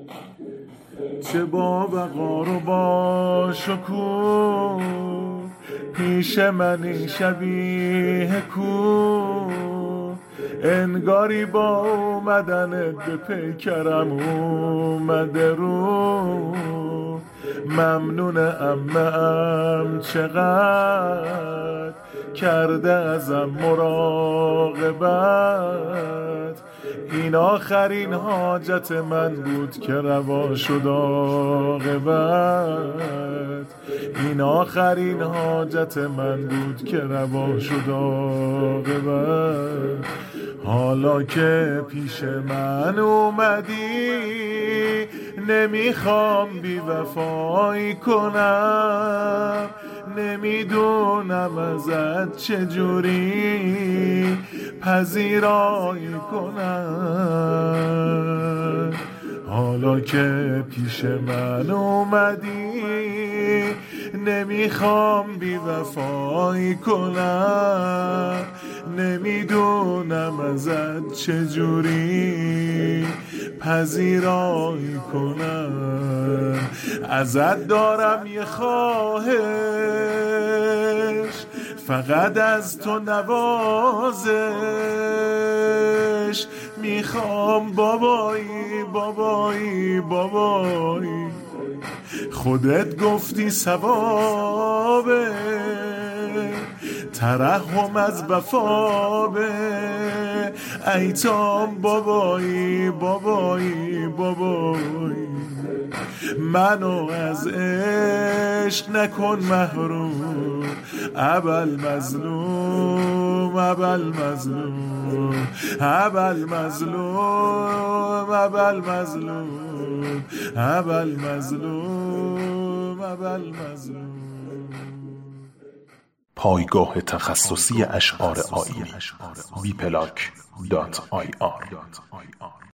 چه با وقار و با شکوه پیش منی شبیه کو، انگاری با اومدنت به پیکرم اومده رو. ممنون عمه‌ام چقدر کرده ازم مراقبت، این آخرین حاجت من بود که روا شد عاقبت، این آخرین حاجت من بود که روا شد عاقبت. حالا که پیش من اومدی نمیخوام بی وفایی کنم، نمیدونم ازت چجوری پذیرایی کنم. حالا که پیش من اومدی نمیخوام بی وفایی کنم، نمیدونم ازت چجوری پذیرایی کنم. ازت دارم یه خواهش، فقط از تو نوازش میخوام بابایی بابایی بابایی. خودت گفتی ثوابه ترحم از وفابه، ایتام بابایی بابایی بابایی. منو از عشق نکن محروم، ابل مظلوم ابل مظلوم ابل مظلوم ابل مظلوم ابل مظلوم ابل مظلوم. پایگاه تخصصی اشعار آیینی wplac.ir